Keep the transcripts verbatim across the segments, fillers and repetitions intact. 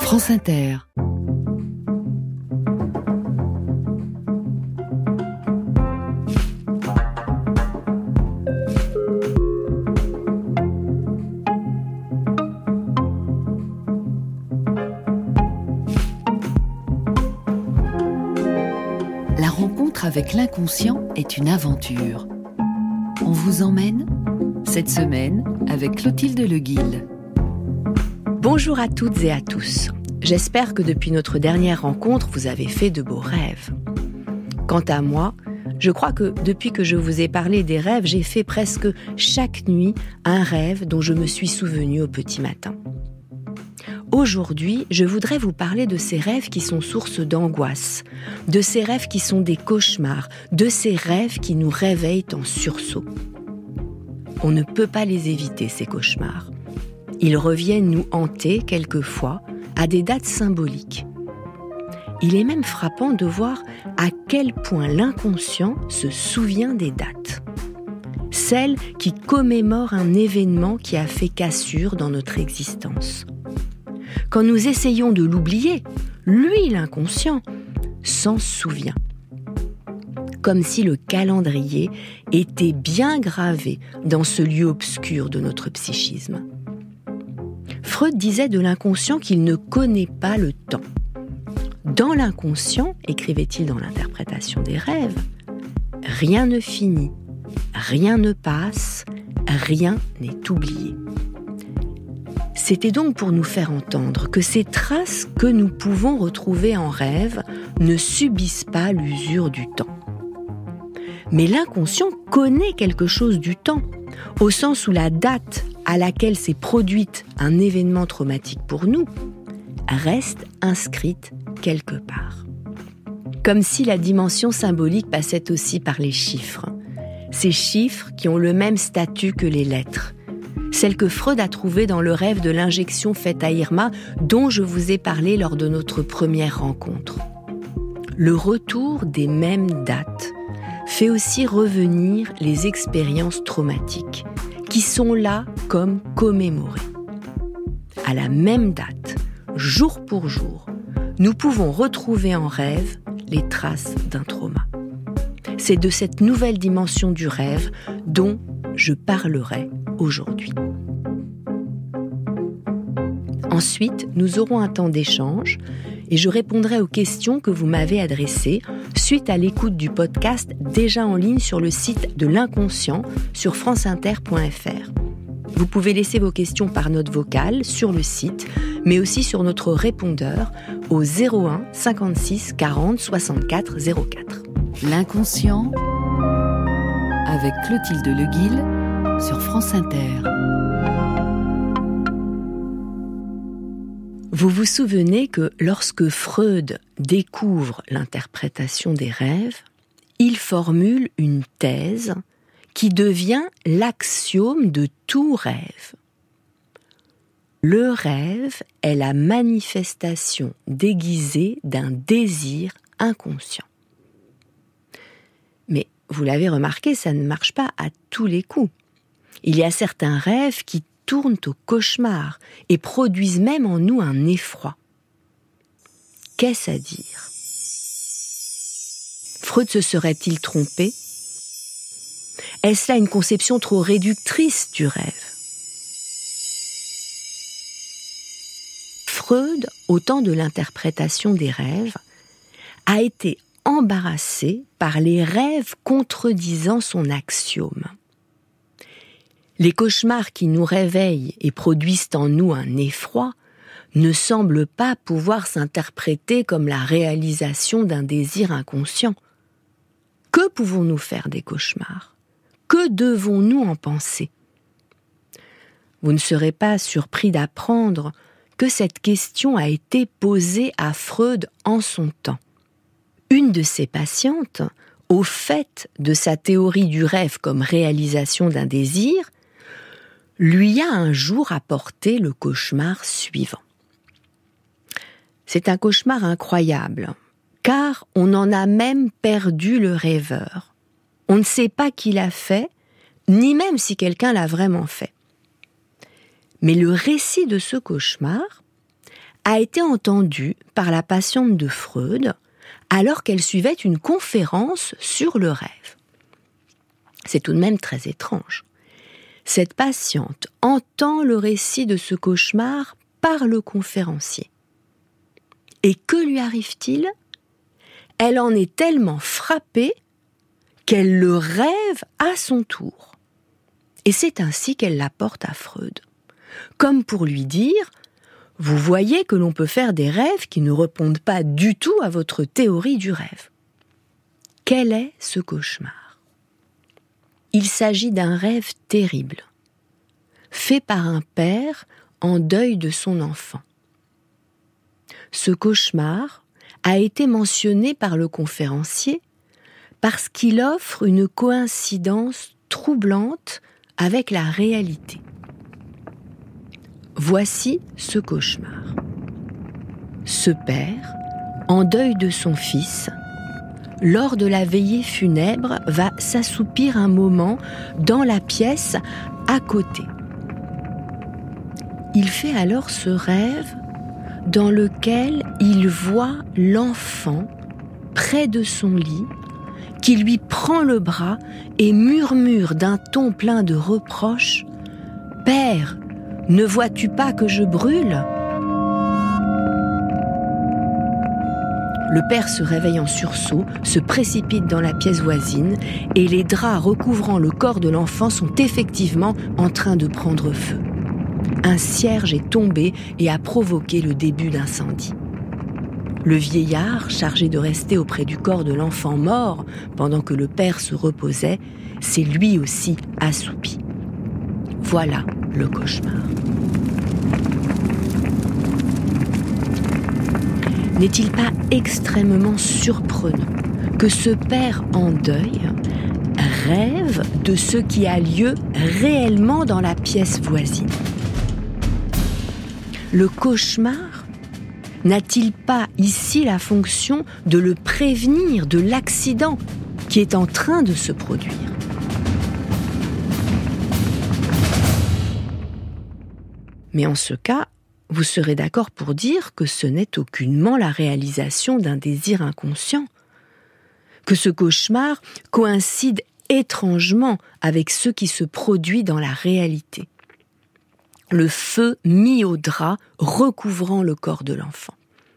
France Inter. La rencontre avec l'inconscient est une aventure. On vous emmène cette semaine avec Clotilde Leguil. Bonjour à toutes et à tous. J'espère que depuis notre dernière rencontre, vous avez fait de beaux rêves. Quant à moi, je crois que depuis que je vous ai parlé des rêves, j'ai fait presque chaque nuit un rêve dont je me suis souvenu au petit matin. Aujourd'hui, je voudrais vous parler de ces rêves qui sont source d'angoisse, de ces rêves qui sont des cauchemars, de ces rêves qui nous réveillent en sursaut. On ne peut pas les éviter, ces cauchemars. Ils reviennent nous hanter quelquefois à des dates symboliques. Il est même frappant de voir à quel point l'inconscient se souvient des dates. Celles qui commémorent un événement qui a fait cassure dans notre existence. Quand nous essayons de l'oublier, lui, l'inconscient, s'en souvient. Comme si le calendrier était bien gravé dans ce lieu obscur de notre psychisme. Freud disait de l'inconscient qu'il ne connaît pas le temps. Dans l'inconscient, écrivait-il dans l'interprétation des rêves, rien ne finit, rien ne passe, rien n'est oublié. C'était donc pour nous faire entendre que ces traces que nous pouvons retrouver en rêve ne subissent pas l'usure du temps. Mais l'inconscient connaît quelque chose du temps, au sens où la date à laquelle s'est produite un événement traumatique pour nous reste inscrite quelque part. Comme si la dimension symbolique passait aussi par les chiffres. Ces chiffres qui ont le même statut que les lettres. Celles que Freud a trouvées dans le rêve de l'injection faite à Irma, dont je vous ai parlé lors de notre première rencontre. Le retour des mêmes dates fait aussi revenir les expériences traumatiques, qui sont là comme commémorées. À la même date, jour pour jour, nous pouvons retrouver en rêve les traces d'un trauma. C'est de cette nouvelle dimension du rêve dont je parlerai aujourd'hui. Ensuite, nous aurons un temps d'échange et je répondrai aux questions que vous m'avez adressées suite à l'écoute du podcast déjà en ligne sur le site de l'inconscient sur franceinter point f r. Vous pouvez laisser vos questions par note vocale sur le site, mais aussi sur notre répondeur au zéro un cinquante-six quarante soixante-quatre zéro quatre. L'inconscient avec Clotilde Leguil sur France Inter. Vous vous souvenez que lorsque Freud découvre l'interprétation des rêves, il formule une thèse qui devient l'axiome de tout rêve. Le rêve est la manifestation déguisée d'un désir inconscient. Mais vous l'avez remarqué, ça ne marche pas à tous les coups. Il y a certains rêves qui tournent au cauchemar et produisent même en nous un effroi. Qu'est-ce à dire ? Freud se serait-il trompé ? Est-ce là une conception trop réductrice du rêve ? Freud, au temps de l'interprétation des rêves, a été embarrassé par les rêves contredisant son axiome. Les cauchemars qui nous réveillent et produisent en nous un effroi ne semblent pas pouvoir s'interpréter comme la réalisation d'un désir inconscient. Que pouvons-nous faire des cauchemars ? Que devons-nous en penser ? Vous ne serez pas surpris d'apprendre que cette question a été posée à Freud en son temps. Une de ses patientes, au fait de sa théorie du rêve comme réalisation d'un désir, lui a un jour apporté le cauchemar suivant. C'est un cauchemar incroyable, car on en a même perdu le rêveur. On ne sait pas qui l'a fait, ni même si quelqu'un l'a vraiment fait. Mais le récit de ce cauchemar a été entendue par la patiente de Freud alors qu'elle suivait une conférence sur le rêve. C'est tout de même très étrange. Cette patiente entend le récit de ce cauchemar par le conférencier. Et que lui arrive-t-il ? Elle en est tellement frappée qu'elle le rêve à son tour. Et c'est ainsi qu'elle l'apporte à Freud. Comme pour lui dire « Vous voyez que l'on peut faire des rêves qui ne répondent pas du tout à votre théorie du rêve. » Quel est ce cauchemar ? Il s'agit d'un rêve terrible, fait par un père en deuil de son enfant. Ce cauchemar a été mentionné par le conférencier parce qu'il offre une coïncidence troublante avec la réalité. Voici ce cauchemar. Ce père, en deuil de son fils, lors de la veillée funèbre, va s'assoupir un moment dans la pièce à côté. Il fait alors ce rêve dans lequel il voit l'enfant près de son lit, qui lui prend le bras et murmure d'un ton plein de reproches « Père, ne vois-tu pas que je brûle ?» Le père se réveille en sursaut, se précipite dans la pièce voisine et les draps recouvrant le corps de l'enfant sont effectivement en train de prendre feu. Un cierge est tombé et a provoqué le début d'incendie. Le vieillard, chargé de rester auprès du corps de l'enfant mort pendant que le père se reposait, s'est lui aussi assoupi. Voilà le cauchemar. N'est-il pas extrêmement surprenant que ce père en deuil rêve de ce qui a lieu réellement dans la pièce voisine ? Le cauchemar n'a-t-il pas ici la fonction de le prévenir de l'accident qui est en train de se produire ? Mais en ce cas, vous serez d'accord pour dire que ce n'est aucunement la réalisation d'un désir inconscient, que ce cauchemar coïncide étrangement avec ce qui se produit dans la réalité. Le feu mis au drap recouvrant le corps de l'enfant.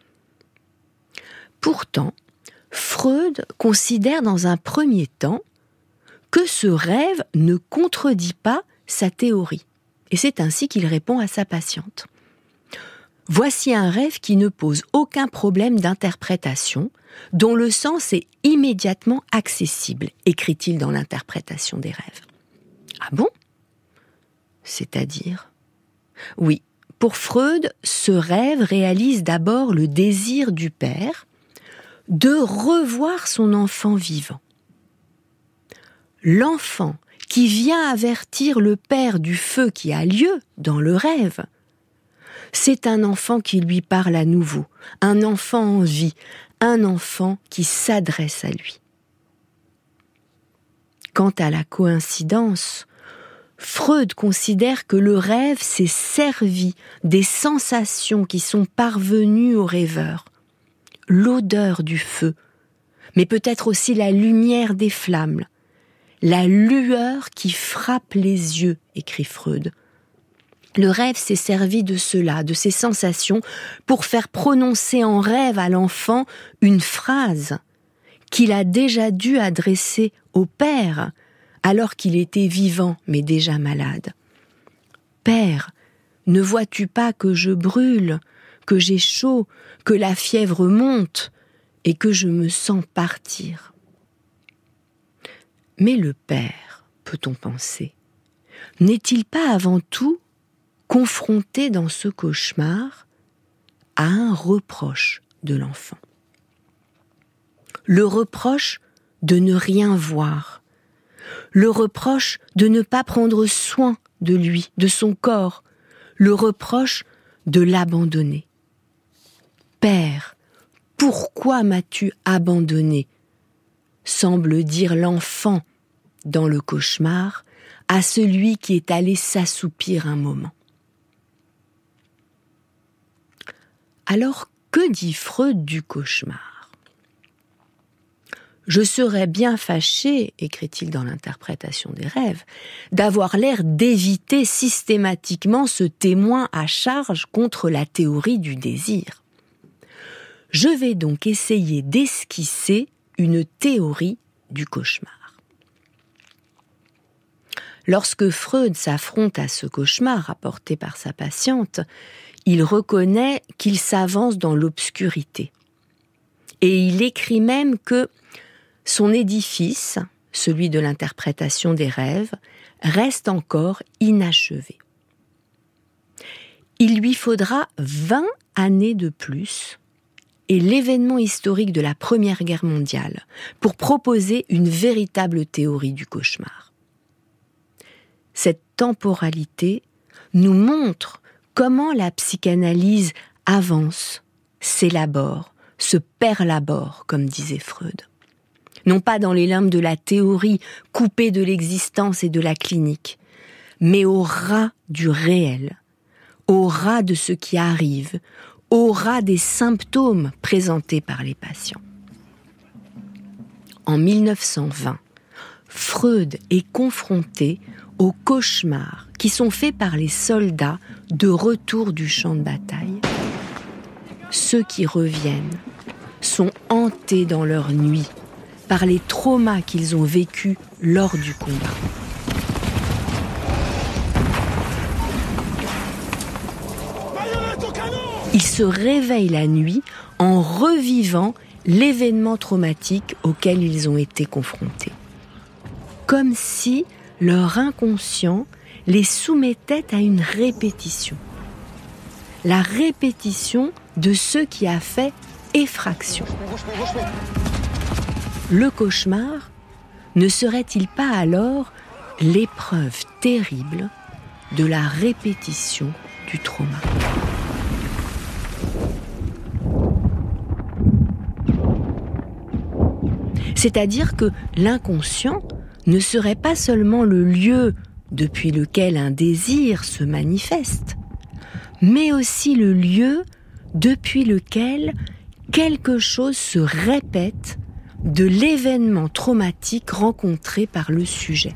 Pourtant, Freud considère dans un premier temps que ce rêve ne contredit pas sa théorie. Et c'est ainsi qu'il répond à sa patiente. Voici un rêve qui ne pose aucun problème d'interprétation, dont le sens est immédiatement accessible, écrit-il dans l'interprétation des rêves. Ah bon ? C'est-à-dire ? Oui, pour Freud, ce rêve réalise d'abord le désir du père de revoir son enfant vivant. L'enfant qui vient avertir le père du feu qui a lieu dans le rêve, c'est un enfant qui lui parle à nouveau, un enfant en vie, un enfant qui s'adresse à lui. Quant à la coïncidence, Freud considère que le rêve s'est servi des sensations qui sont parvenues au rêveur, l'odeur du feu, mais peut-être aussi la lumière des flammes, la lueur qui frappe les yeux, écrit Freud. Le rêve s'est servi de cela, de ces sensations, pour faire prononcer en rêve à l'enfant une phrase qu'il a déjà dû adresser au père alors qu'il était vivant mais déjà malade. « Père, ne vois-tu pas que je brûle, que j'ai chaud, que la fièvre monte et que je me sens partir ?» Mais le père, peut-on penser, n'est-il pas avant tout confronté dans ce cauchemar à un reproche de l'enfant. Le reproche de ne rien voir, le reproche de ne pas prendre soin de lui, de son corps, le reproche de l'abandonner. Père, pourquoi m'as-tu abandonné ? Semble dire l'enfant dans le cauchemar à celui qui est allé s'assoupir un moment. Alors, que dit Freud du cauchemar ? « Je serais bien fâché, écrit-il dans l'interprétation des rêves, d'avoir l'air d'éviter systématiquement ce témoin à charge contre la théorie du désir. Je vais donc essayer d'esquisser une théorie du cauchemar. » Lorsque Freud s'affronte à ce cauchemar rapporté par sa patiente, il reconnaît qu'il s'avance dans l'obscurité. Et il écrit même que son édifice, celui de l'interprétation des rêves, reste encore inachevé. Il lui faudra vingt années de plus et l'événement historique de la Première Guerre mondiale pour proposer une véritable théorie du cauchemar. Cette temporalité nous montre comment la psychanalyse avance, s'élabore, se perlabore, comme disait Freud. Non pas dans les limbes de la théorie coupée de l'existence et de la clinique, mais au ras du réel, au ras de ce qui arrive, au ras des symptômes présentés par les patients. En mille neuf cent vingt, Freud est confronté aux cauchemars qui sont faits par les soldats de retour du champ de bataille. Ceux qui reviennent sont hantés dans leur nuit par les traumas qu'ils ont vécus lors du combat. Ils se réveillent la nuit en revivant l'événement traumatique auquel ils ont été confrontés. Comme si leur inconscient les soumettait à une répétition. La répétition de ce qui a fait effraction. Le cauchemar ne serait-il pas alors l'épreuve terrible de la répétition du trauma ? C'est-à-dire que l'inconscient ne serait pas seulement le lieu depuis lequel un désir se manifeste, mais aussi le lieu depuis lequel quelque chose se répète de l'événement traumatique rencontré par le sujet.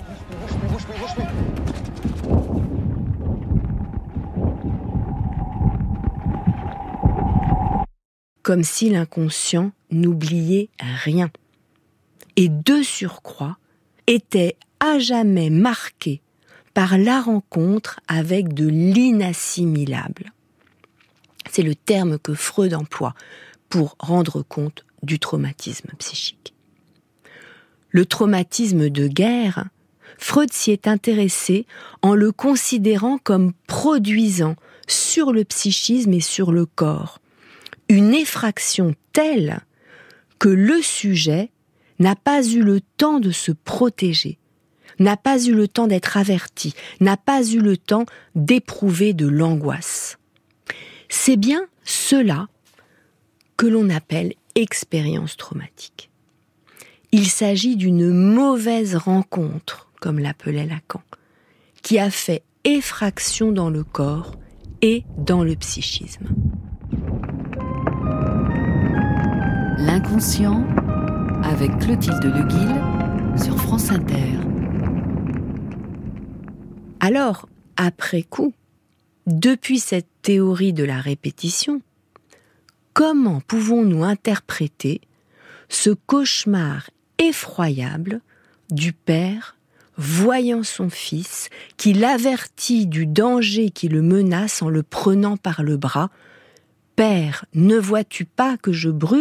Comme si l'inconscient n'oubliait rien. Et de surcroît, était à jamais marqué par la rencontre avec de l'inassimilable. C'est le terme que Freud emploie pour rendre compte du traumatisme psychique. Le traumatisme de guerre, Freud s'y est intéressé en le considérant comme produisant sur le psychisme et sur le corps une effraction telle que le sujet n'a pas eu le temps de se protéger, n'a pas eu le temps d'être averti, n'a pas eu le temps d'éprouver de l'angoisse. C'est bien cela que l'on appelle expérience traumatique. Il s'agit d'une mauvaise rencontre, comme l'appelait Lacan, qui a fait effraction dans le corps et dans le psychisme. L'inconscient avec Clotilde Leguil sur France Inter. Alors, après coup, depuis cette théorie de la répétition, comment pouvons-nous interpréter ce cauchemar effroyable du père voyant son fils qui l'avertit du danger qui le menace en le prenant par le bras ? « Père, ne vois-tu pas que je brûle ?»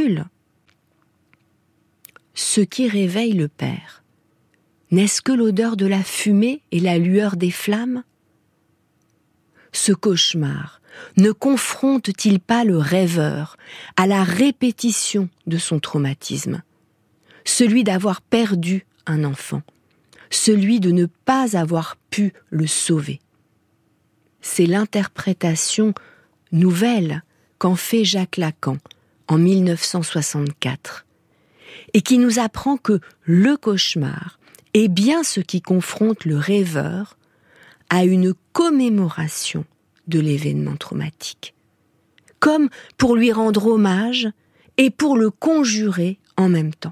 Ce qui réveille le père, n'est-ce que l'odeur de la fumée et la lueur des flammes ? Ce cauchemar ne confronte-t-il pas le rêveur à la répétition de son traumatisme, celui d'avoir perdu un enfant, celui de ne pas avoir pu le sauver ? C'est l'interprétation nouvelle qu'en fait Jacques Lacan en mille neuf cent soixante-quatre. Et qui nous apprend que le cauchemar est bien ce qui confronte le rêveur à une commémoration de l'événement traumatique. comme pour lui rendre hommage et pour le conjurer en même temps.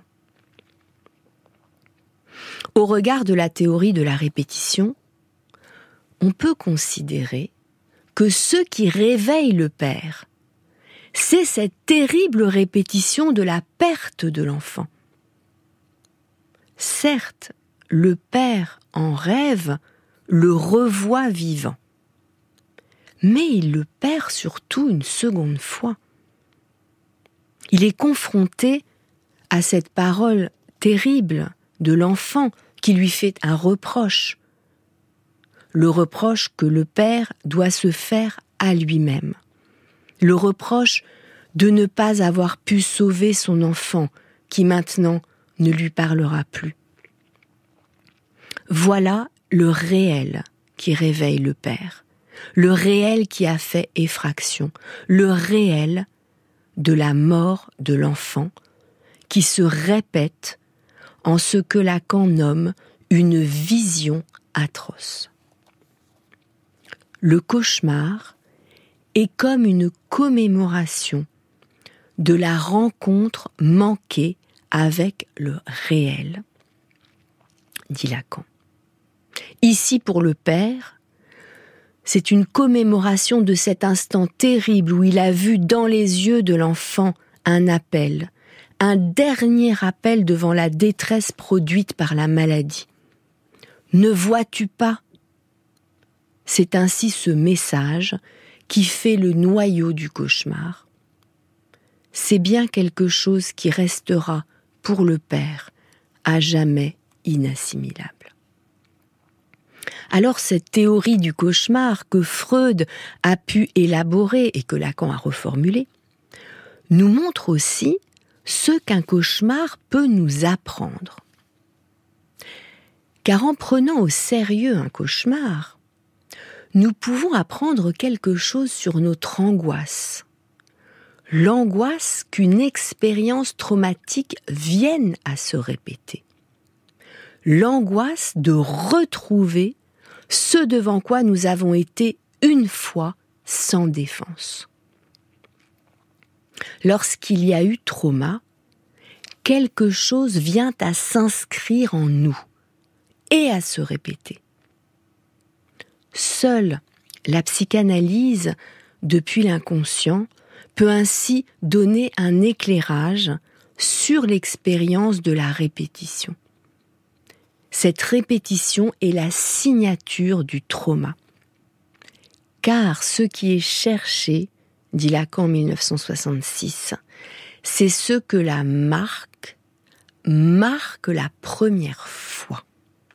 Au regard de la théorie de la répétition, on peut considérer que ce qui réveille le père, c'est cette terrible répétition de la perte de l'enfant. Certes, le père en rêve le revoit vivant, mais il le perd surtout une seconde fois. Il est confronté à cette parole terrible de l'enfant qui lui fait un reproche, le reproche que le père doit se faire à lui-même, le reproche de ne pas avoir pu sauver son enfant qui maintenant ne lui parlera plus. Voilà le réel qui réveille le père, le réel qui a fait effraction, le réel de la mort de l'enfant qui se répète en ce que Lacan nomme une vision atroce. Le cauchemar est comme une commémoration de la rencontre manquée avec le réel, dit Lacan. Ici, pour le père, c'est une commémoration de cet instant terrible où il a vu dans les yeux de l'enfant un appel, un dernier appel devant la détresse produite par la maladie. Ne vois-tu pas ? C'est ainsi ce message qui fait le noyau du cauchemar. C'est bien quelque chose qui restera pour le père à jamais inassimilable. Alors cette théorie du cauchemar que Freud a pu élaborer et que Lacan a reformulée, nous montre aussi ce qu'un cauchemar peut nous apprendre. Car en prenant au sérieux un cauchemar, nous pouvons apprendre quelque chose sur notre angoisse. L'angoisse qu'une expérience traumatique vienne à se répéter. L'angoisse de retrouver ce devant quoi nous avons été une fois sans défense. Lorsqu'il y a eu trauma, quelque chose vient à s'inscrire en nous et à se répéter. Seule la psychanalyse, depuis l'inconscient, peut ainsi donner un éclairage sur l'expérience de la répétition. Cette répétition est la signature du trauma. Car ce qui est cherché, dit Lacan en dix-neuf cent soixante-six, c'est ce que la marque marque la première fois.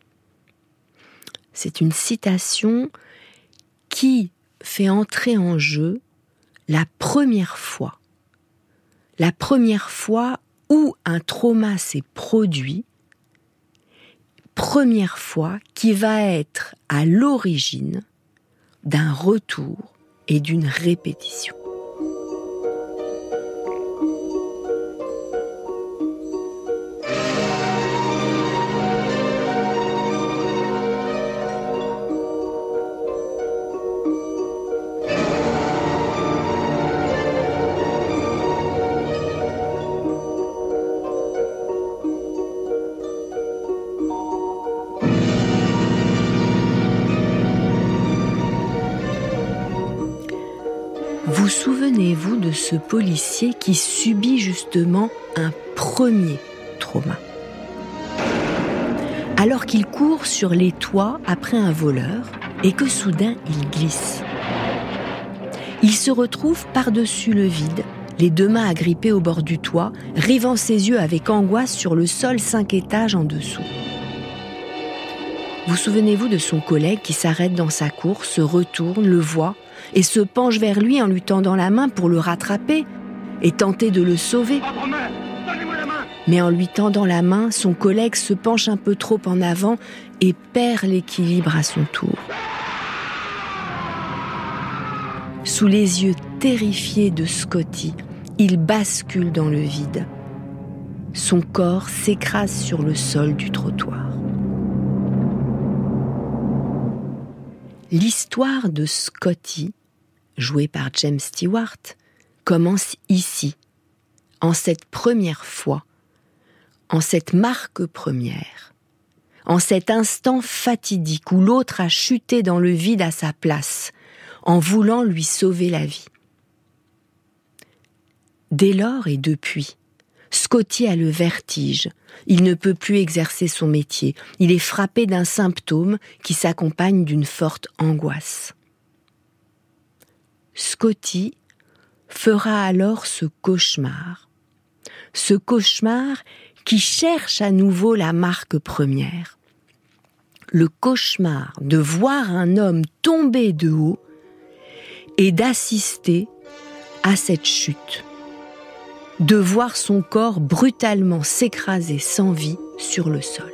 C'est une citation qui fait entrer en jeu la première fois. La première fois où un trauma s'est produit, première fois qui va être à l'origine d'un retour et d'une répétition. Vous souvenez-vous de ce policier qui subit justement un premier trauma ? Alors qu'il court sur les toits après un voleur et que soudain il glisse. Il se retrouve par-dessus le vide, les deux mains agrippées au bord du toit, rivant ses yeux avec angoisse sur le sol cinq étages en dessous. Vous souvenez-vous de son collègue qui s'arrête dans sa course, se retourne, le voit et se penche vers lui en lui tendant la main pour le rattraper et tenter de le sauver. Mais en lui tendant la main, son collègue se penche un peu trop en avant et perd l'équilibre à son tour. Sous les yeux terrifiés de Scotty, il bascule dans le vide. Son corps s'écrase sur le sol du trottoir. L'histoire de Scotty, jouée par James Stewart, commence ici, en cette première fois, en cette marque première, en cet instant fatidique où l'autre a chuté dans le vide à sa place, en voulant lui sauver la vie. Dès lors et depuis, Scotty a le vertige, il ne peut plus exercer son métier, il est frappé d'un symptôme qui s'accompagne d'une forte angoisse. Scotty fera alors ce cauchemar, ce cauchemar qui cherche à nouveau la marque première. Le cauchemar de voir un homme tomber de haut et d'assister à cette chute, de voir son corps brutalement s'écraser sans vie sur le sol.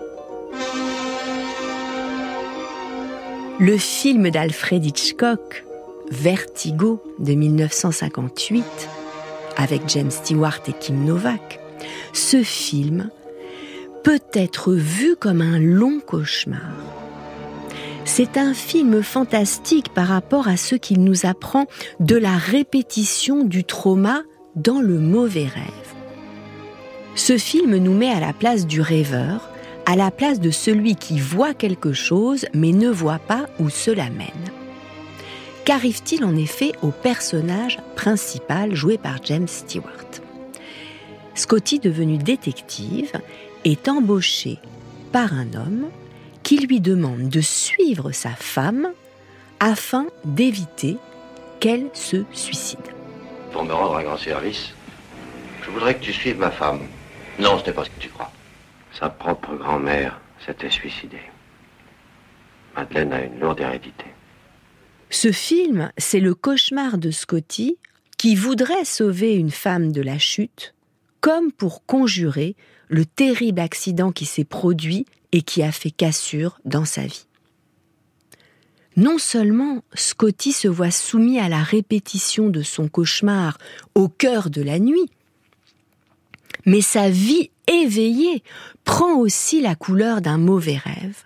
Le film d'Alfred Hitchcock, Vertigo de dix-neuf cent cinquante-huit, avec James Stewart et Kim Novak, ce film peut être vu comme un long cauchemar. C'est un film fantastique par rapport à ce qu'il nous apprend de la répétition du trauma dans le mauvais rêve. Ce film nous met à la place du rêveur, à la place de celui qui voit quelque chose mais ne voit pas où cela mène. Qu'arrive-t-il en effet au personnage principal joué par James Stewart ? Scotty, devenu détective, est embauché par un homme qui lui demande de suivre sa femme afin d'éviter qu'elle se suicide. Pour me rendre un grand service, je voudrais que tu suives ma femme. Non, ce n'est pas ce que tu crois. Sa propre grand-mère s'était suicidée. Madeleine a une lourde hérédité. Ce film, c'est le cauchemar de Scotty qui voudrait sauver une femme de la chute, comme pour conjurer le terrible accident qui s'est produit et qui a fait cassure dans sa vie. Non seulement Scotty se voit soumis à la répétition de son cauchemar au cœur de la nuit, mais sa vie éveillée prend aussi la couleur d'un mauvais rêve.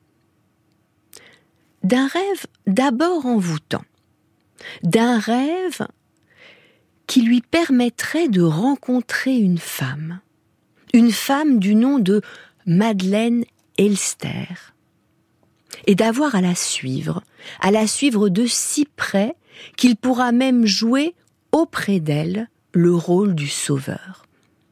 D'un rêve d'abord envoûtant, d'un rêve qui lui permettrait de rencontrer une femme, une femme du nom de Madeleine Elster, et d'avoir à la suivre, à la suivre de si près qu'il pourra même jouer auprès d'elle le rôle du sauveur.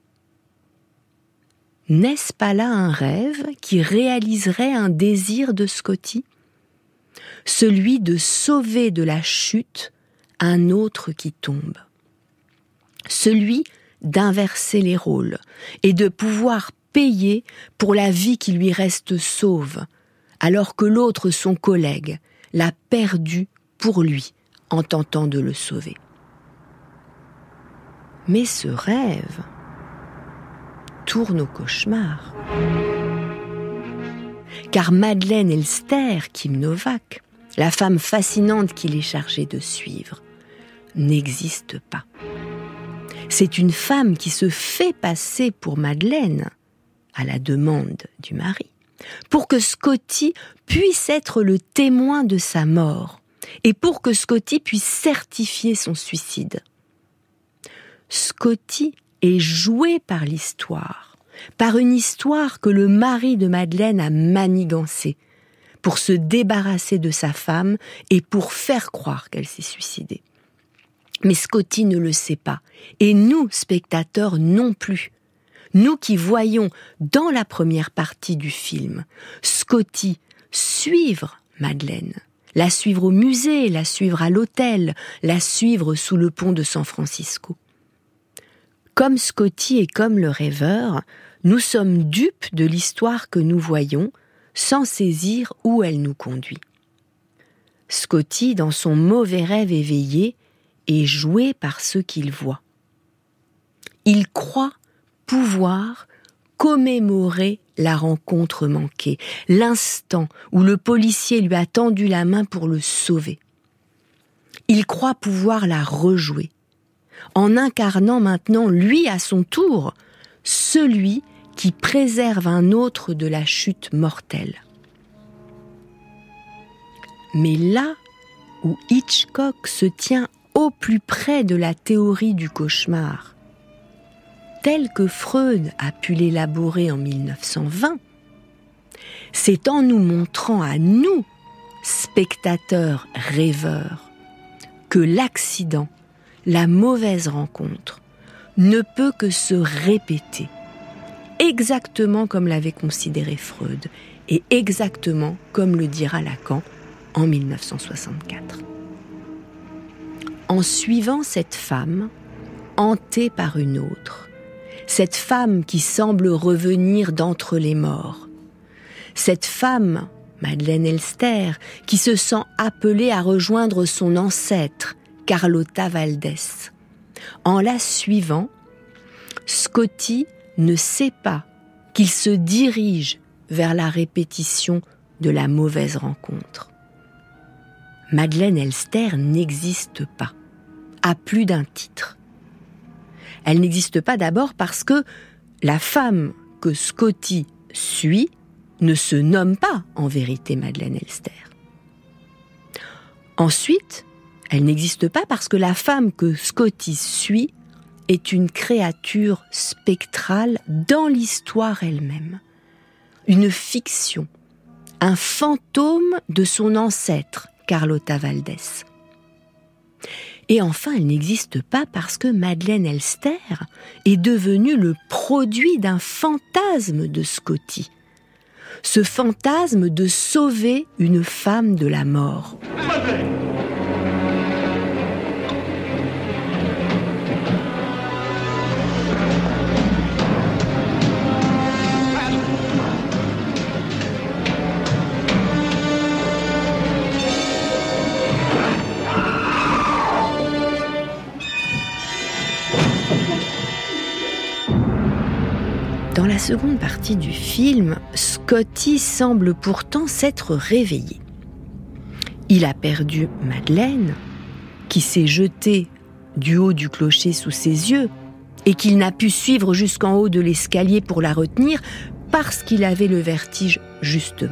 N'est-ce pas là un rêve qui réaliserait un désir de Scotty ? Celui de sauver de la chute un autre qui tombe. Celui d'inverser les rôles et de pouvoir payer pour la vie qui lui reste sauve, alors que l'autre, son collègue, l'a perdu pour lui en tentant de le sauver. Mais ce rêve tourne au cauchemar. Car Madeleine Elster, Kim Novak, la femme fascinante qu'il est chargé de suivre, n'existe pas. C'est une femme qui se fait passer pour Madeleine, à la demande du mari, pour que Scotty puisse être le témoin de sa mort et pour que Scotty puisse certifier son suicide. Scotty est joué par l'histoire, par une histoire que le mari de Madeleine a manigancée pour se débarrasser de sa femme et pour faire croire qu'elle s'est suicidée. Mais Scotty ne le sait pas, et nous, spectateurs, non plus. Nous qui voyons, dans la première partie du film, Scotty suivre Madeleine, la suivre au musée, la suivre à l'hôtel, la suivre sous le pont de San Francisco. Comme Scotty et comme le rêveur, nous sommes dupes de l'histoire que nous voyons, sans saisir où elle nous conduit. Scotty, dans son mauvais rêve éveillé, est joué par ce qu'il voit. Il croit pouvoir commémorer la rencontre manquée, l'instant où le policier lui a tendu la main pour le sauver. Il croit pouvoir la rejouer, en incarnant maintenant, lui à son tour, celui qui préserve un autre de la chute mortelle. Mais là où Hitchcock se tient au plus près de la théorie du cauchemar, telle que Freud a pu l'élaborer en mille neuf cent vingt, c'est en nous montrant à nous, spectateurs rêveurs, que l'accident, la mauvaise rencontre, ne peut que se répéter, exactement comme l'avait considéré Freud, et exactement comme le dira Lacan en mille neuf cent soixante-quatre. En suivant cette femme, hantée par une autre, cette femme qui semble revenir d'entre les morts, cette femme, Madeleine Elster, qui se sent appelée à rejoindre son ancêtre, Carlotta Valdès. En la suivant, Scotty ne sait pas qu'il se dirige vers la répétition de la mauvaise rencontre. Madeleine Elster n'existe pas, à plus d'un titre. Elle n'existe pas d'abord parce que la femme que Scotty suit ne se nomme pas en vérité Madeleine Elster. Ensuite, elle n'existe pas parce que la femme que Scotty suit est une créature spectrale dans l'histoire elle-même, une fiction, un fantôme de son ancêtre, Carlotta Valdès. Et enfin, elle n'existe pas parce que Madeleine Elster est devenue le produit d'un fantasme de Scotty. Ce fantasme de sauver une femme de la mort. Dans la seconde partie du film, Scotty semble pourtant s'être réveillé. Il a perdu Madeleine, qui s'est jetée du haut du clocher sous ses yeux, et qu'il n'a pu suivre jusqu'en haut de l'escalier pour la retenir parce qu'il avait le vertige, justement.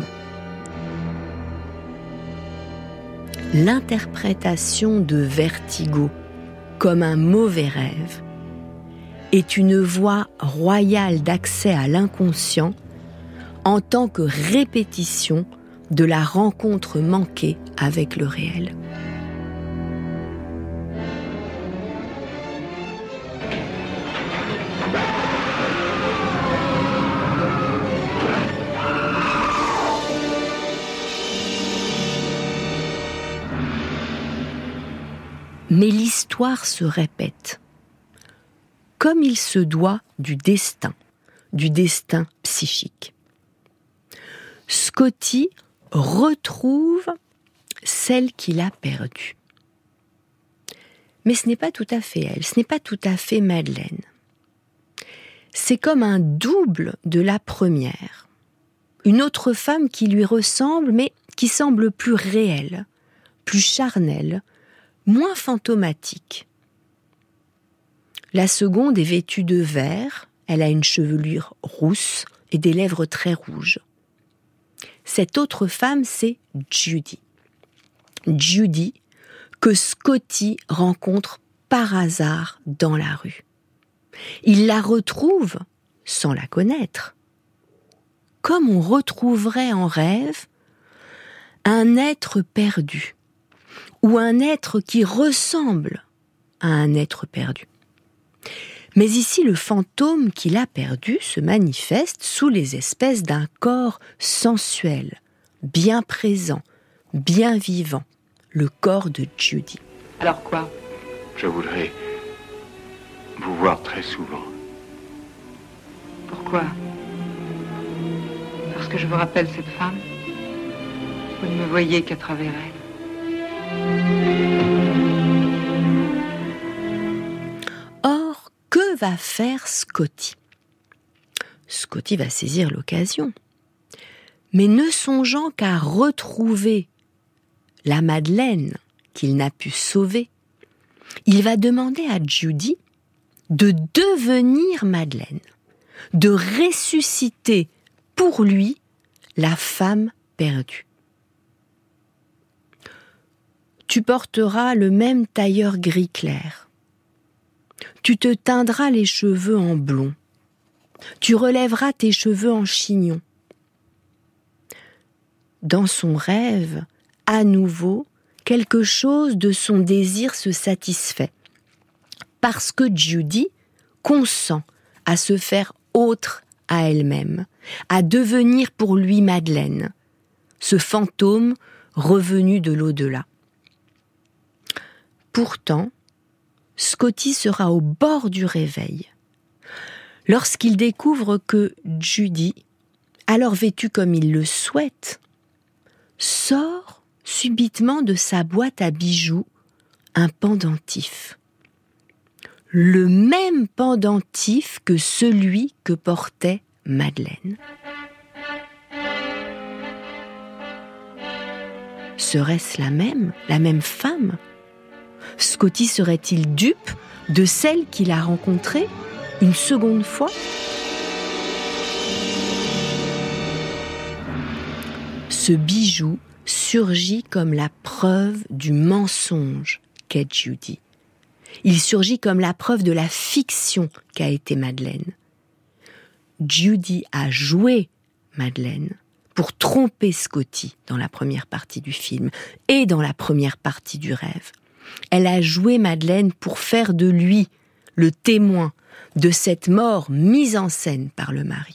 L'interprétation de Vertigo comme un mauvais rêve est une voie royale d'accès à l'inconscient en tant que répétition de la rencontre manquée avec le réel. Mais l'histoire se répète, comme il se doit du destin, du destin psychique. Scotty retrouve celle qu'il a perdue. Mais ce n'est pas tout à fait elle, ce n'est pas tout à fait Madeleine. C'est comme un double de la première. Une autre femme qui lui ressemble, mais qui semble plus réelle, plus charnelle, moins fantomatique. La seconde est vêtue de vert, elle a une chevelure rousse et des lèvres très rouges. Cette autre femme, c'est Judy. Judy, que Scotty rencontre par hasard dans la rue. Il la retrouve sans la connaître, comme on retrouverait en rêve un être perdu, ou un être qui ressemble à un être perdu. Mais ici, le fantôme qu'il a perdu se manifeste sous les espèces d'un corps sensuel, bien présent, bien vivant, le corps de Judy. Alors quoi ? Je voudrais vous voir très souvent. Pourquoi ? Parce que je vous rappelle cette femme ? Vous ne me voyez qu'à travers elle. Or, que va faire Scotty ? Scotty va saisir l'occasion, mais ne songeant qu'à retrouver la Madeleine qu'il n'a pu sauver, il va demander à Judy de devenir Madeleine, de ressusciter pour lui la femme perdue. Tu porteras le même tailleur gris clair. Tu te teindras les cheveux en blond. Tu relèveras tes cheveux en chignon. Dans son rêve, à nouveau, quelque chose de son désir se satisfait. Parce que Judy consent à se faire autre à elle-même, à devenir pour lui Madeleine, ce fantôme revenu de l'au-delà. Pourtant, Scotty sera au bord du réveil lorsqu'il découvre que Judy, alors vêtue comme il le souhaite, sort subitement de sa boîte à bijoux un pendentif. Le même pendentif que celui que portait Madeleine. Serait-ce la même, la même femme ? Scotty serait-il dupe de celle qu'il a rencontrée une seconde fois ? Ce bijou surgit comme la preuve du mensonge qu'est Judy. Il surgit comme la preuve de la fiction qu'a été Madeleine. Judy a joué Madeleine pour tromper Scotty dans la première partie du film et dans la première partie du rêve. Elle a joué Madeleine pour faire de lui le témoin de cette mort mise en scène par le mari.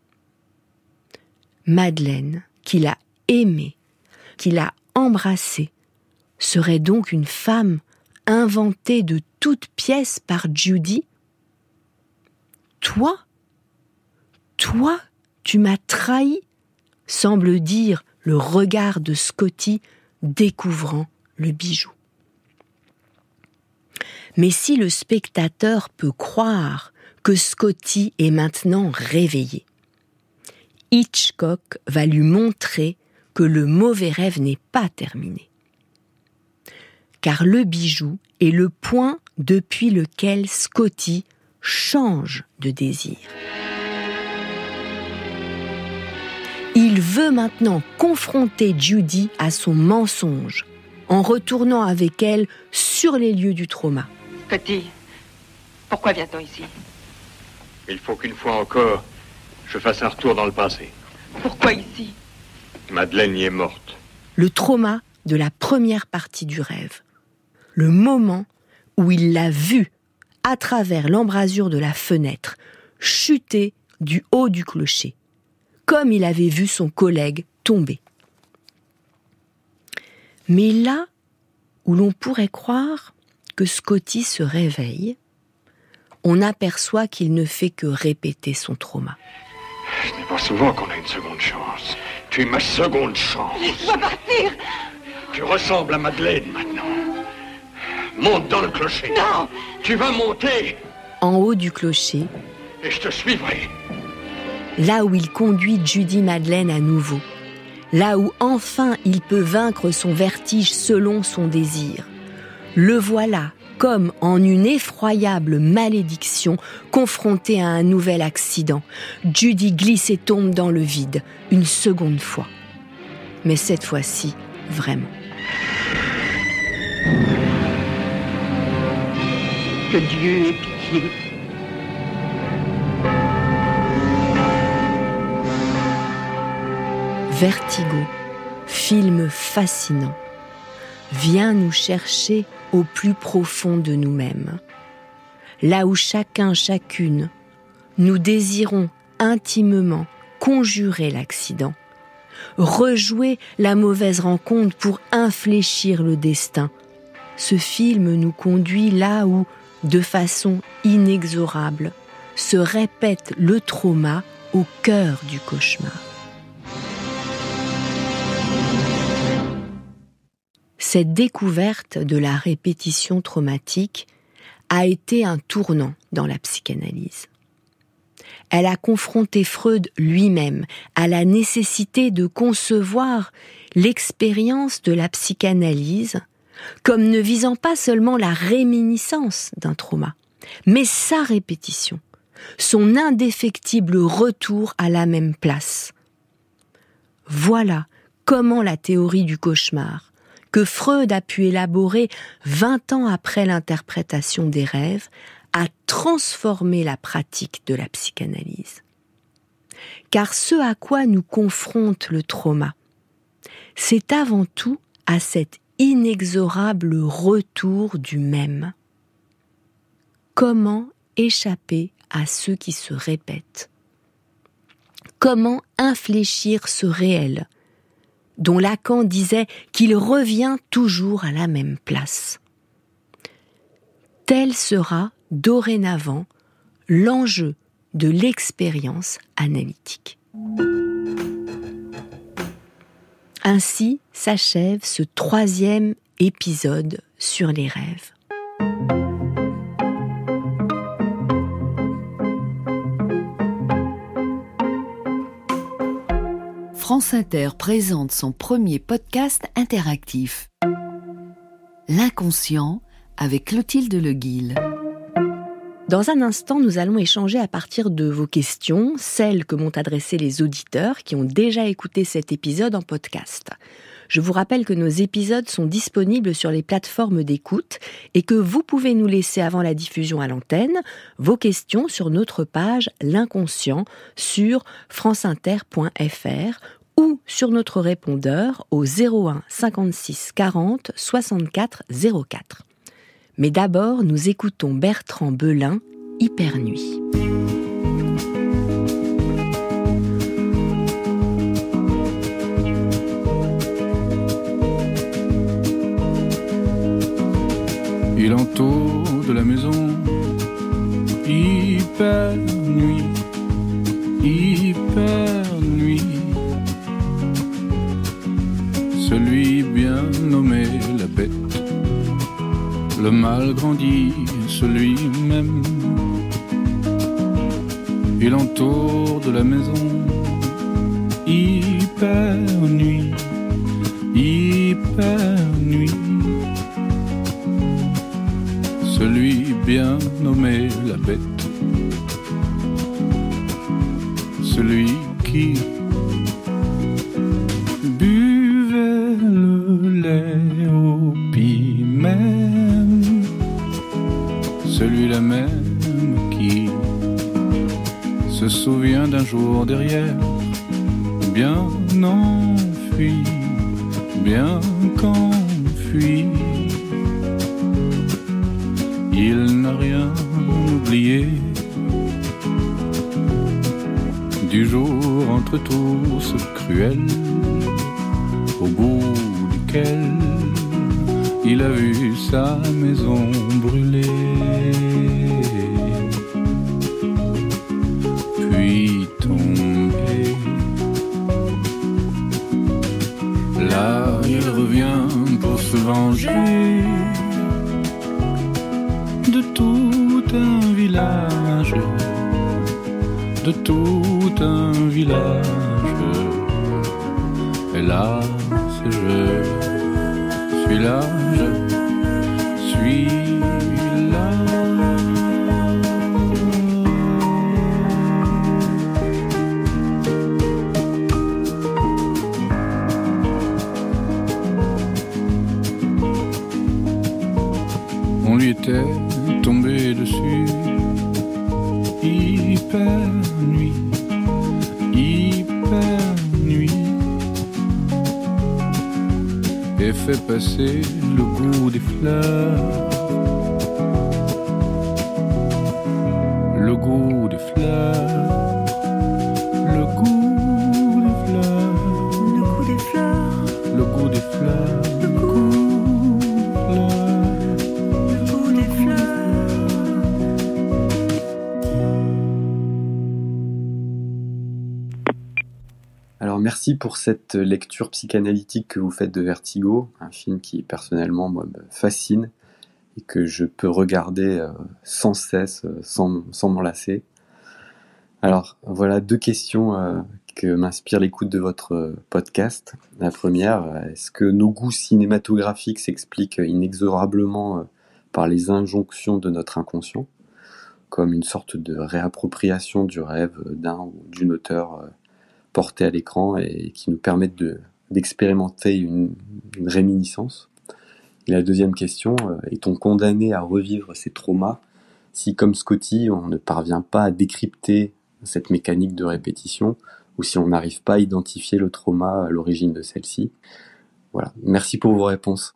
Madeleine, qu'il a aimée, qu'il a embrassée, serait donc une femme inventée de toutes pièces par Judy ? Toi ? Toi, tu m'as trahi, semble dire le regard de Scotty découvrant le bijou. Mais si le spectateur peut croire que Scotty est maintenant réveillé, Hitchcock va lui montrer que le mauvais rêve n'est pas terminé. Car le bijou est le point depuis lequel Scotty change de désir. Il veut maintenant confronter Judy à son mensonge, en retournant avec elle sur les lieux du trauma. Scotty, pourquoi vient-on ici ? Il faut qu'une fois encore, je fasse un retour dans le passé. Pourquoi ici ? Madeleine y est morte. Le trauma de la première partie du rêve. Le moment où il l'a vue, à travers l'embrasure de la fenêtre, chuter du haut du clocher, comme il avait vu son collègue tomber. Mais là où l'on pourrait croire que Scotty se réveille, on aperçoit qu'il ne fait que répéter son trauma. Ce n'est pas souvent qu'on a une seconde chance. Tu es ma seconde chance. Laisse-moi partir ! Tu ressembles à Madeleine maintenant. Monte dans le clocher. Non ! Tu vas monter. En haut du clocher, Et je te suivrai. là où il conduit Judy Madeleine à nouveau, là où enfin il peut vaincre son vertige selon son désir. Le voilà, comme en une effroyable malédiction, confronté à un nouvel accident. Judy glisse et tombe dans le vide, une seconde fois. Mais cette fois-ci, vraiment. Que Dieu ait pitié. Vertigo, film fascinant, vient nous chercher au plus profond de nous-mêmes. Là où chacun, chacune, nous désirons intimement conjurer l'accident, rejouer la mauvaise rencontre pour infléchir le destin. Ce film nous conduit là où, de façon inexorable, se répète le trauma au cœur du cauchemar. Cette découverte de la répétition traumatique a été un tournant dans la psychanalyse. Elle a confronté Freud lui-même à la nécessité de concevoir l'expérience de la psychanalyse comme ne visant pas seulement la réminiscence d'un trauma, mais sa répétition, son indéfectible retour à la même place. Voilà comment la théorie du cauchemar, que Freud a pu élaborer vingt ans après l'interprétation des rêves, a transformé la pratique de la psychanalyse. Car ce à quoi nous confronte le trauma, c'est avant tout à cet inexorable retour du même. Comment échapper à ceux qui se répètent ? Comment infléchir ce réel, dont Lacan disait qu'il revient toujours à la même place ? Tel sera, dorénavant, l'enjeu de l'expérience analytique. Ainsi s'achève ce troisième épisode sur les rêves. France Inter présente son premier podcast interactif. L'inconscient avec Clotilde Leguil. Dans un instant, nous allons échanger à partir de vos questions, celles que m'ont adressées les auditeurs qui ont déjà écouté cet épisode en podcast. Je vous rappelle que nos épisodes sont disponibles sur les plateformes d'écoute et que vous pouvez nous laisser avant la diffusion à l'antenne vos questions sur notre page L'Inconscient sur franceinter point f r ou sur notre répondeur au zéro un cinquante-six quarante soixante-quatre zéro quatre. Mais d'abord, nous écoutons Bertrand Belin, Hypernuit. Il entoure de la maison, hypernuit, hypernuit. Celui bien nommé la bête, le mal grandit, celui même. Il entoure de la maison, hypernuit, hypernuit. Celui bien nommé la bête, celui qui buvait le lait au piment, celui-là même qui se souvient d'un jour derrière, bien enfui, bien qu'enfui. Il n'a rien oublié du jour entre tous cruel, au bout duquel il a vu sa maison brûler. Puis tomber. Là, il revient pour se venger de tout un village, de tout un village. Et là, c'est je suis là, je suis là. On lui était tombé dessus, hypernuit, hypernuit, et fait passer le goût des fleurs, le goût des fleurs, le goût des fleurs, le goût des fleurs, le goût des fleurs, le goût des fleurs. Alors merci pour cette lecture psychanalytique que vous faites de Vertigo, un film qui personnellement moi, me fascine et que je peux regarder euh, sans cesse, euh, sans, sans m'en lasser. Alors voilà deux questions euh, que m'inspire l'écoute de votre podcast. La première, est-ce que nos goûts cinématographiques s'expliquent inexorablement euh, par les injonctions de notre inconscient, comme une sorte de réappropriation du rêve d'un ou d'une auteur euh, portés à l'écran et qui nous permettent de, d'expérimenter une, une réminiscence. Et la deuxième question, euh, est-on condamné à revivre ces traumas si, comme Scotty, on ne parvient pas à décrypter cette mécanique de répétition, ou si on n'arrive pas à identifier le trauma à l'origine de celle-ci? Voilà. Merci pour vos réponses.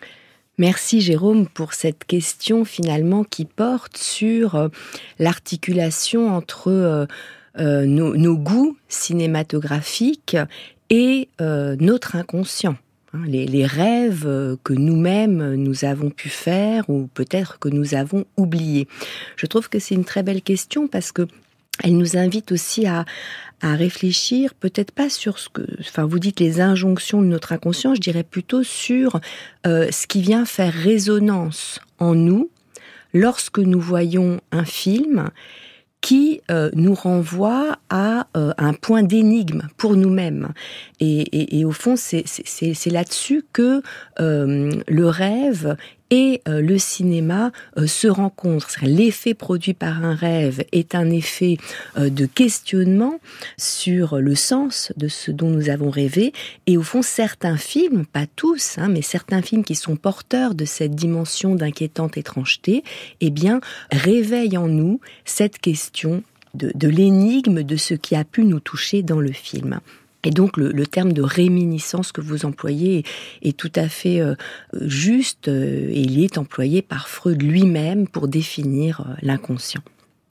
Merci Jérôme pour cette question finalement qui porte sur euh, l'articulation entre euh, euh, nos, nos goûts cinématographiques et euh, notre inconscient. Hein, les, les rêves que nous-mêmes nous avons pu faire ou peut-être que nous avons oubliés. Je trouve que c'est une très belle question parce que elle nous invite aussi à, à réfléchir, peut-être pas sur ce que, enfin, vous dites les injonctions de notre inconscient, je dirais plutôt sur euh, ce qui vient faire résonance en nous lorsque nous voyons un film qui euh, nous renvoie à euh, un point d'énigme pour nous-mêmes. Et, et, et au fond, c'est, c'est, c'est là-dessus que euh, le rêve et euh, le cinéma euh, se rencontrent. L'effet produit par un rêve est un effet euh, de questionnement sur le sens de ce dont nous avons rêvé. Et au fond, certains films, pas tous, hein, mais certains films qui sont porteurs de cette dimension d'inquiétante étrangeté, eh bien, réveillent en nous cette question de, de l'énigme de ce qui a pu nous toucher dans le film. Et donc le, le terme de réminiscence que vous employez est, est tout à fait euh, juste euh, et il est employé par Freud lui-même pour définir euh, l'inconscient.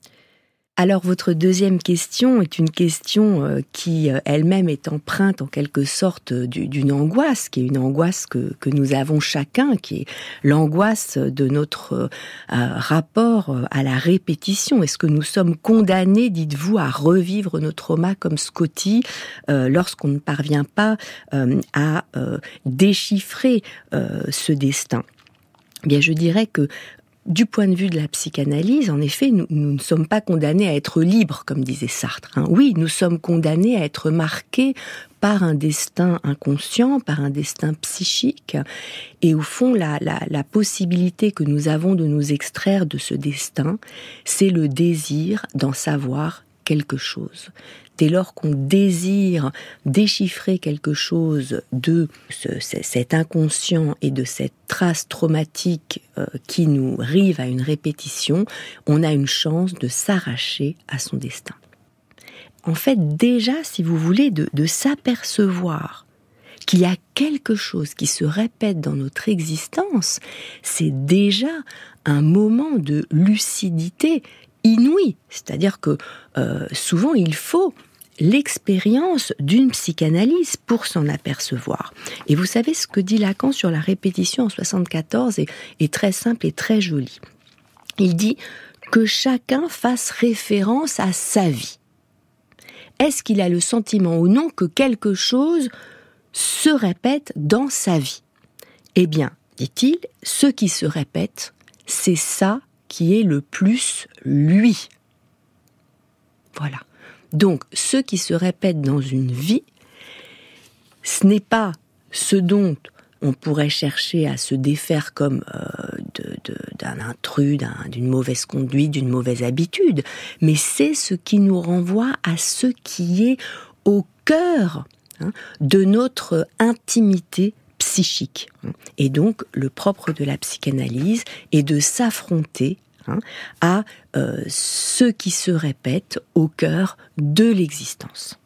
Alors votre deuxième question est une question euh, qui euh, elle-même est empreinte en quelque sorte du, d'une angoisse, qui est une angoisse que, que nous avons chacun, qui est l'angoisse de notre euh, rapport à la répétition. Est-ce que nous sommes condamnés, dites-vous, à revivre nos traumas comme Scotty euh, lorsqu'on ne parvient pas euh, à euh, déchiffrer euh, ce destin? Eh bien, je dirais que du point de vue de la psychanalyse, en effet, nous, nous ne sommes pas condamnés à être libres, comme disait Sartre. Hein. Oui, nous sommes condamnés à être marqués par un destin inconscient, par un destin psychique. Et au fond, la, la, la possibilité que nous avons de nous extraire de ce destin, c'est le désir d'en savoir quelque chose. Dès lors qu'on désire déchiffrer quelque chose de ce, cet inconscient et de cette trace traumatique euh, qui nous rive à une répétition, on a une chance de s'arracher à son destin. En fait, déjà, si vous voulez, de, de s'apercevoir qu'il y a quelque chose qui se répète dans notre existence, c'est déjà un moment de lucidité inouïe. C'est-à-dire que euh, souvent, il faut l'expérience d'une psychanalyse pour s'en apercevoir. Et vous savez, ce que dit Lacan sur la répétition en soixante-quatorze est, est très simple et très joli. Il dit que chacun fasse référence à sa vie. Est-ce qu'il a le sentiment ou non que quelque chose se répète dans sa vie? Eh bien, dit-il, ce qui se répète, c'est ça qui est le plus lui. Voilà. Donc, ce qui se répète dans une vie, ce n'est pas ce dont on pourrait chercher à se défaire comme euh, de, de, d'un intrus, d'un, d'une mauvaise conduite, d'une mauvaise habitude, mais c'est ce qui nous renvoie à ce qui est au cœur hein, de notre intimité psychique. Et donc, le propre de la psychanalyse est de s'affronter hein, à euh, ce qui se répète au cœur de l'existence.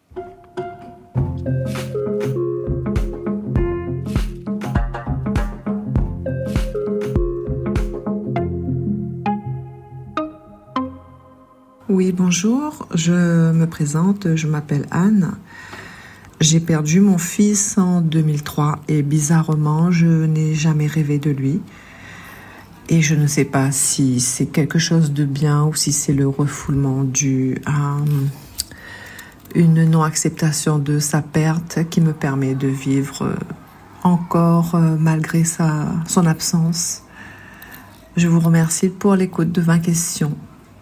Oui, bonjour, je me présente, je m'appelle Anne. J'ai perdu mon fils en deux mille trois et bizarrement, je n'ai jamais rêvé de lui. Et je ne sais pas si c'est quelque chose de bien ou si c'est le refoulement dû à une non-acceptation de sa perte qui me permet de vivre encore malgré sa, son absence. Je vous remercie pour l'écoute de vingt questions.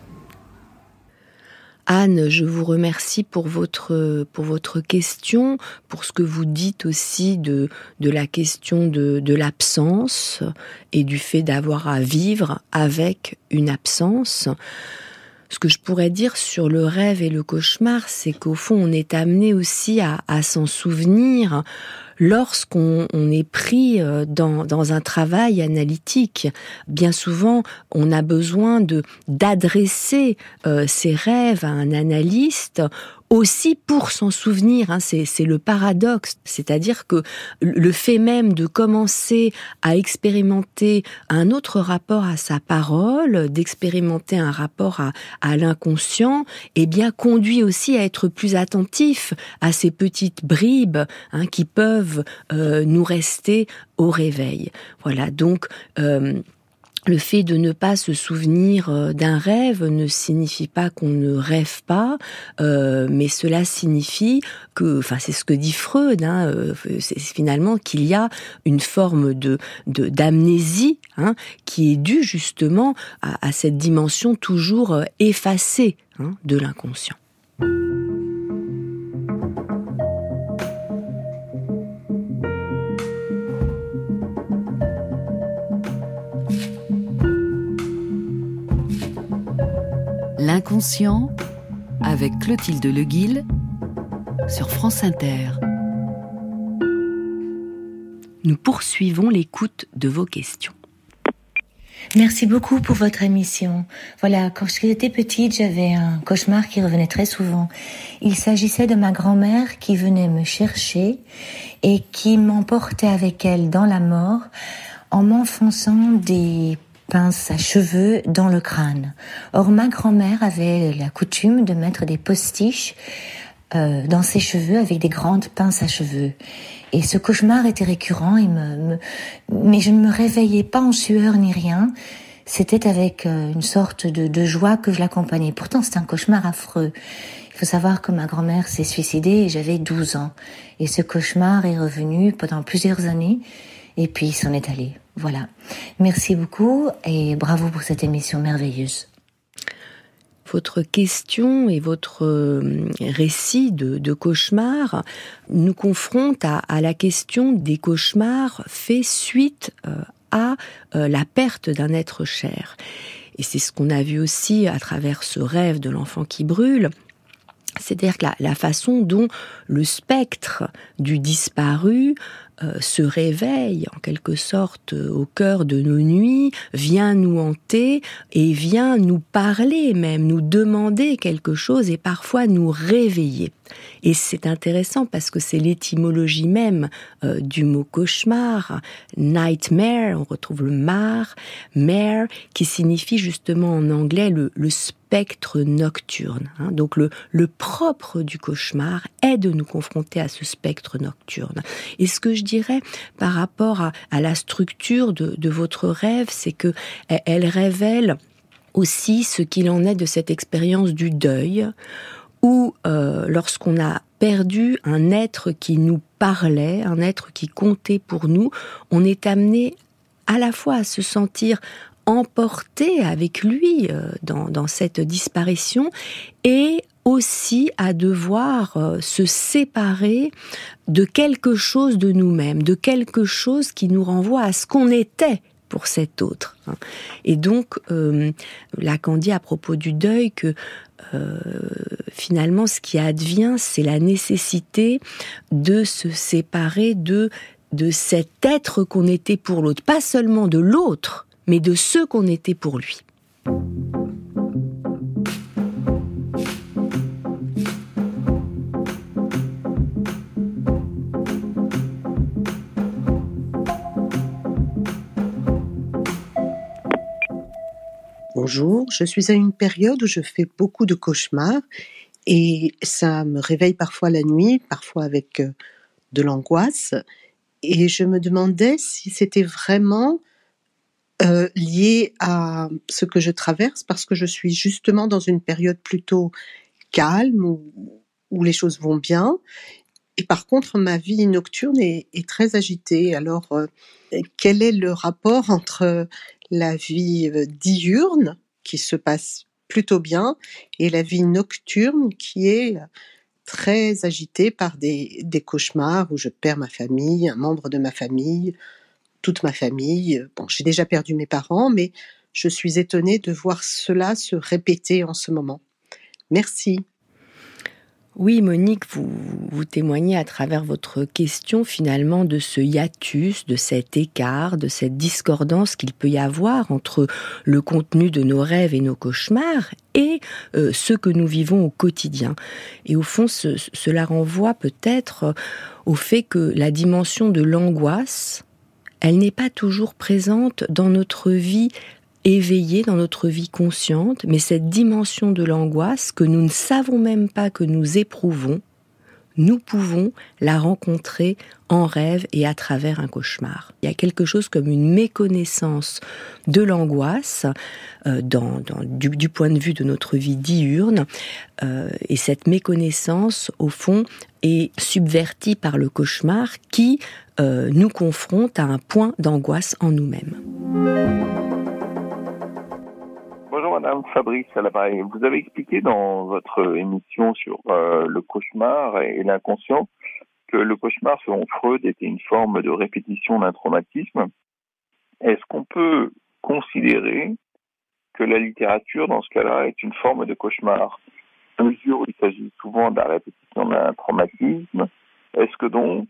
Anne, je vous remercie pour votre, pour votre question, pour ce que vous dites aussi de, de la question de, de l'absence et du fait d'avoir à vivre avec une absence. Ce que je pourrais dire sur le rêve et le cauchemar, c'est qu'au fond, on est amené aussi à, à s'en souvenir lorsqu'on on est pris dans, dans un travail analytique. Bien souvent, on a besoin de d'adresser euh, ses rêves à un analyste, aussi pour s'en souvenir, hein, c'est, c'est le paradoxe, c'est-à-dire que le fait même de commencer à expérimenter un autre rapport à sa parole, d'expérimenter un rapport à, à l'inconscient, eh bien conduit aussi à être plus attentif à ces petites bribes, hein, qui peuvent euh, nous rester au réveil. Voilà, donc euh, le fait de ne pas se souvenir d'un rêve ne signifie pas qu'on ne rêve pas, euh, mais cela signifie que, enfin, c'est ce que dit Freud, hein, euh, c'est finalement qu'il y a une forme de, de d'amnésie, hein, qui est due justement à, à cette dimension toujours effacée, hein, de l'inconscient. L'inconscient avec Clotilde Leguil sur France Inter. Nous poursuivons l'écoute de vos questions. Merci beaucoup pour votre émission. Voilà, quand j'étais petite, j'avais un cauchemar qui revenait très souvent. Il s'agissait de ma grand-mère qui venait me chercher et qui m'emportait avec elle dans la mort en m'enfonçant des pince à cheveux dans le crâne. Or, ma grand-mère avait la coutume de mettre des postiches euh, dans ses cheveux avec des grandes pinces à cheveux. Et ce cauchemar était récurrent, il me, me, mais je ne me réveillais pas en sueur ni rien. C'était avec euh, une sorte de, de joie que je l'accompagnais. Pourtant, c'était un cauchemar affreux. Il faut savoir que ma grand-mère s'est suicidée et j'avais douze ans. Et ce cauchemar est revenu pendant plusieurs années et puis il s'en est allé. Voilà. Merci beaucoup et bravo pour cette émission merveilleuse. Votre question et votre récit de, de cauchemar nous confrontent à, à la question des cauchemars faits suite euh, à euh, la perte d'un être cher. Et c'est ce qu'on a vu aussi à travers ce rêve de l'enfant qui brûle. C'est-à-dire que la, la façon dont le spectre du disparu euh, se réveille en quelque sorte euh, au cœur de nos nuits, vient nous hanter et vient nous parler même, nous demander quelque chose et parfois nous réveiller. Et c'est intéressant parce que c'est l'étymologie même euh, du mot cauchemar, nightmare, on retrouve le mar, mare, qui signifie justement en anglais le, le spectre nocturne. Hein. Donc le, le propre du cauchemar est de nous confronter à ce spectre nocturne. Et ce que je dirais par rapport à, à la structure de, de votre rêve, c'est que elle révèle aussi ce qu'il en est de cette expérience du deuil, où euh, lorsqu'on a perdu un être qui nous parlait, un être qui comptait pour nous, on est amené à la fois à se sentir emporté avec lui euh, dans, dans cette disparition et aussi à devoir euh, se séparer de quelque chose de nous-mêmes, de quelque chose qui nous renvoie à ce qu'on était pour cet autre. Et donc, euh, Lacan dit à propos du deuil que euh, finalement, ce qui advient, c'est la nécessité de se séparer de, de cet être qu'on était pour l'autre. Pas seulement de l'autre, mais de ce qu'on était pour lui. Bonjour, je suis à une période où je fais beaucoup de cauchemars et ça me réveille parfois la nuit, parfois avec de l'angoisse. Et je me demandais si c'était vraiment euh, lié à ce que je traverse, parce que je suis justement dans une période plutôt calme, où, où les choses vont bien. Et par contre, ma vie nocturne est, est très agitée. Alors, euh, quel est le rapport entre la vie diurne, qui se passe plutôt bien, et la vie nocturne, qui est très agitée par des, des cauchemars où je perds ma famille, un membre de ma famille, toute ma famille. Bon, j'ai déjà perdu mes parents, mais je suis étonnée de voir cela se répéter en ce moment. Merci. Oui, Monique, vous, vous témoignez à travers votre question finalement de ce hiatus, de cet écart, de cette discordance qu'il peut y avoir entre le contenu de nos rêves et nos cauchemars et euh, ce que nous vivons au quotidien. Et au fond, ce, cela renvoie peut-être au fait que la dimension de l'angoisse, elle n'est pas toujours présente dans notre vie éveillée, dans notre vie consciente, mais cette dimension de l'angoisse que nous ne savons même pas que nous éprouvons, nous pouvons la rencontrer en rêve et à travers un cauchemar. Il y a quelque chose comme une méconnaissance de l'angoisse euh, dans, dans, du, du point de vue de notre vie diurne, euh, et cette méconnaissance, au fond, est subvertie par le cauchemar qui euh, nous confronte à un point d'angoisse en nous-mêmes. Bonjour Madame, Fabrice à l'appareil. Vous avez expliqué dans votre émission sur euh, le cauchemar et l'inconscient que le cauchemar, selon Freud, était une forme de répétition d'un traumatisme. Est-ce qu'on peut considérer que la littérature, dans ce cas-là, est une forme de cauchemar ? À mesure où il s'agit souvent de la répétition d'un traumatisme, est-ce que donc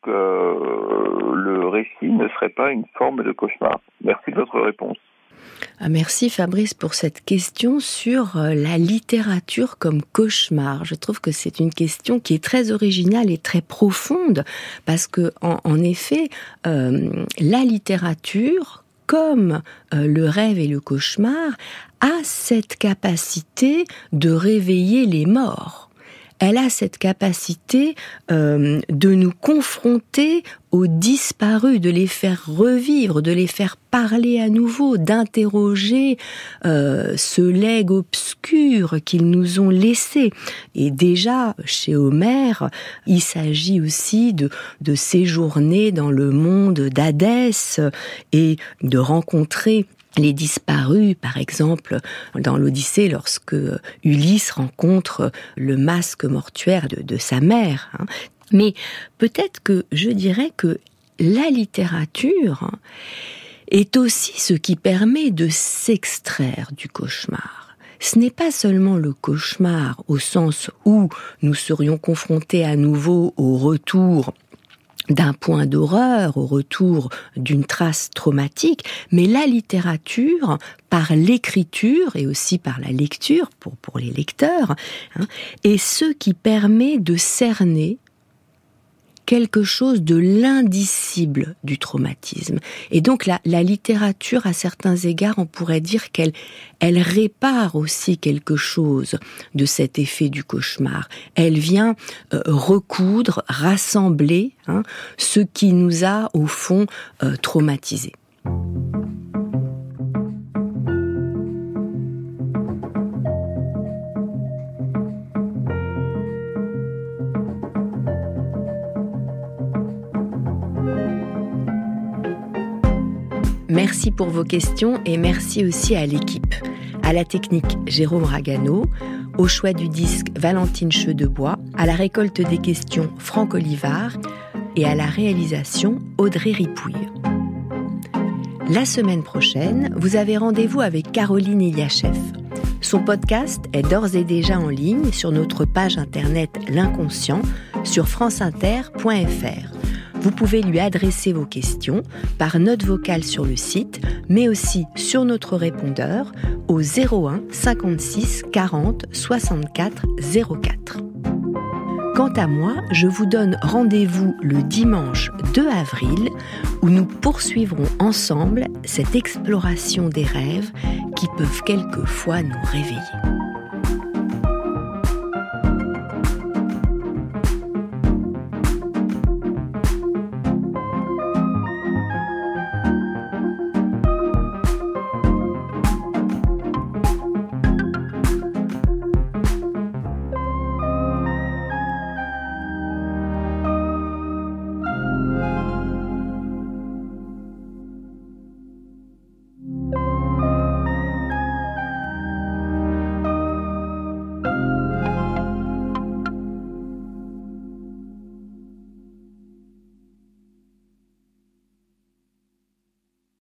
euh, le récit ne serait pas une forme de cauchemar ? Merci de votre réponse. Merci Fabrice pour cette question sur la littérature comme cauchemar. Je trouve que c'est une question qui est très originale et très profonde parce que, en, en effet, euh, la littérature, comme euh, le rêve et le cauchemar, a cette capacité de réveiller les morts. Elle a cette capacité euh, de nous confronter aux disparus, de les faire revivre, de les faire parler à nouveau, d'interroger euh, ce legs obscur qu'ils nous ont laissé. Et déjà, chez Homère, il s'agit aussi de, de séjourner dans le monde d'Hadès et de rencontrer les disparus, par exemple, dans l'Odyssée, lorsque Ulysse rencontre le masque mortuaire de, de sa mère. Hein. Mais peut-être que je dirais que la littérature est aussi ce qui permet de s'extraire du cauchemar. Ce n'est pas seulement le cauchemar au sens où nous serions confrontés à nouveau au retour d'un point d'horreur, au retour d'une trace traumatique, mais la littérature, par l'écriture et aussi par la lecture, pour, pour les lecteurs, hein, est ce qui permet de cerner quelque chose de l'indicible du traumatisme. Et donc la, la littérature, à certains égards, on pourrait dire qu'elle elle répare aussi quelque chose de cet effet du cauchemar. Elle vient euh, recoudre, rassembler hein, ce qui nous a, au fond, euh, traumatisés. Merci pour vos questions et merci aussi à l'équipe. À la technique, Jérôme Ragano, au choix du disque, Valentine Cheudebois, à la récolte des questions, Franck Olivard et à la réalisation, Audrey Ripouille. La semaine prochaine, vous avez rendez-vous avec Caroline Eliachev. Son podcast est d'ores et déjà en ligne sur notre page internet L'Inconscient sur franceinter point f r. Vous pouvez lui adresser vos questions par note vocale sur le site, mais aussi sur notre répondeur au zéro un cinquante-six quarante soixante-quatre zéro quatre. Quant à moi, je vous donne rendez-vous le dimanche deux avril où nous poursuivrons ensemble cette exploration des rêves qui peuvent quelquefois nous réveiller.